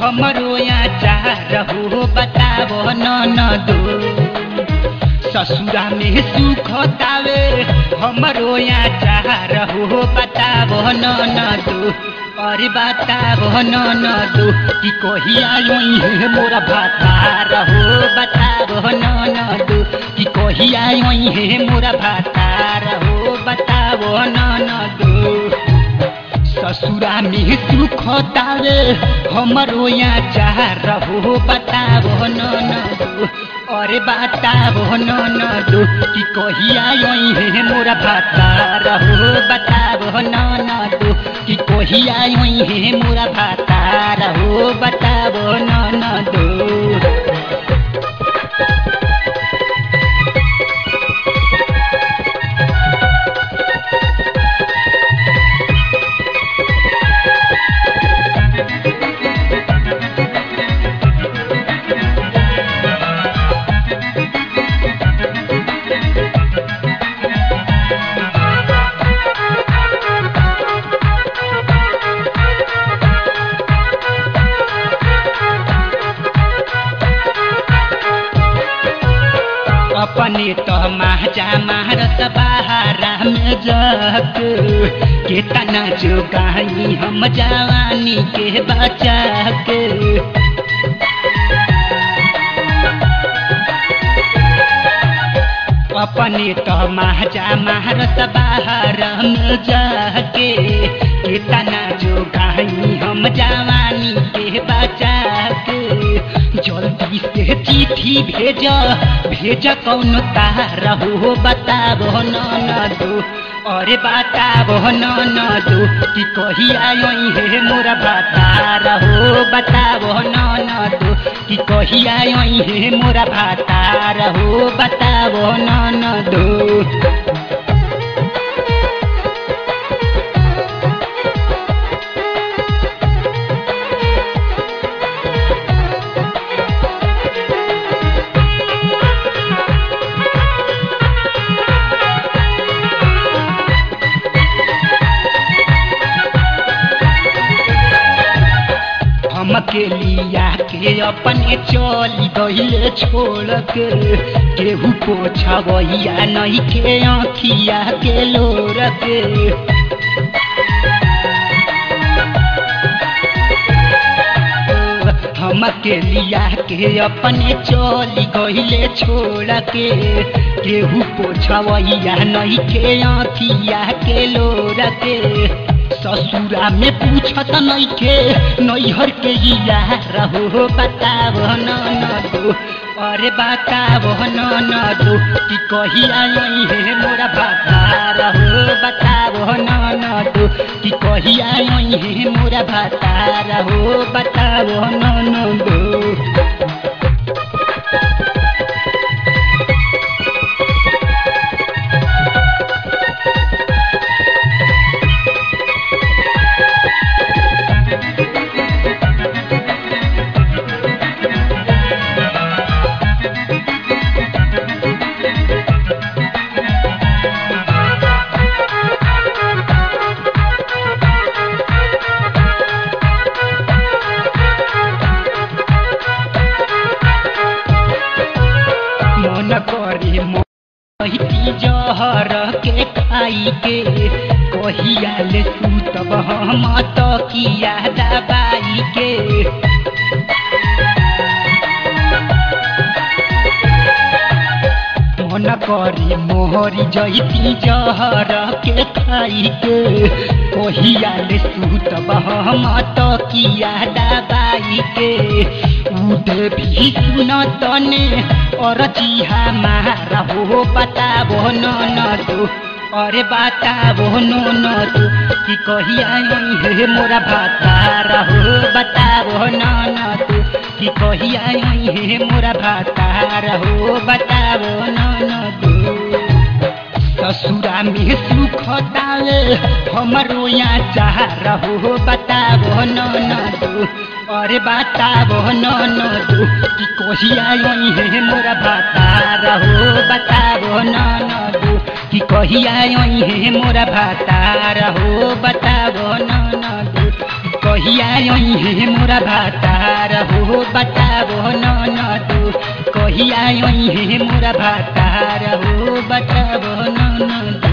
हमरो यहाँ चाह हो बताबो ननदो ससुरा में सुखतावे हमरो यहाँ चाह हो बताबो ननदो अरे बताबो ननदो कि कहिया योई है मोरा भातार हो बताबो ननदो कि कहिया योई है मोरा भातार हो बताबो ननदो ससुरा में सुखतावे हमरो यहाँ चाह हो बताबो ननदो अरे बताबो ननदो कि कहिया योई है मोरा भातार हो बताबो ननदो कि कहिया योई है मोरा भातार हो बताबो ननदो अपने तो महजा मारत बहारा में जग केतना जोगाई हम जवानी के बचा के अपने तो महजा मारत बहारा में जाके केतना जोगाई हम जवानी के बचा के जल्दी से चिट्ठी भेज कौन तार हो बताबो ननदो अरे बताबो ननदो कि कहिया योई है मोरा भातार हो बताबो ननदो कि कहिया योई है मोरा भातार हो बताबो ननदो के लिया के अपने चली गईले छोड़ के केहू पोछवैया नहीं के आँखिया के लोर के हम के लिया के अपने चली गईले छोड़ के केहू पोछवैया नहीं के आँखिया के लोर के ससुरा में पूछत नहीं के नैहर के यार हो बताबो ननदो अरे बताबो ननदो कि कहिया योई है मोरा भातार हो बताबो ननदो कि कहिया योई है मोरा भातार हो बताबो ननदो जहर के खाई के कहिया ले सुतब हम तकिया दबाई के मन करी मोहरी जैती जहर के खाई के कहिया ले सुतब हम तकिया दबाई के उदे भी सुन तने और जिहा मारा हो बताबो ननदो अरे बताबो ननदो कि कहिया योई है मोरा भातार हो बताबो ननदो कि कहिया योई है मोरा भातार हो बताबो ननदो ससुरा में सुखतावे हमरो यहाँ चाह हो बताबो ननदो अरे बताबो ननदो कि कहिया योई है मोरा भातार हो बताबो ननदो कि कहिया योई है मोरा भातार हो बताबो ननदो कहिया हे मोरा भातार हो बताबो ननदो कहिया हे मोरा भातार हो बताबो ननदो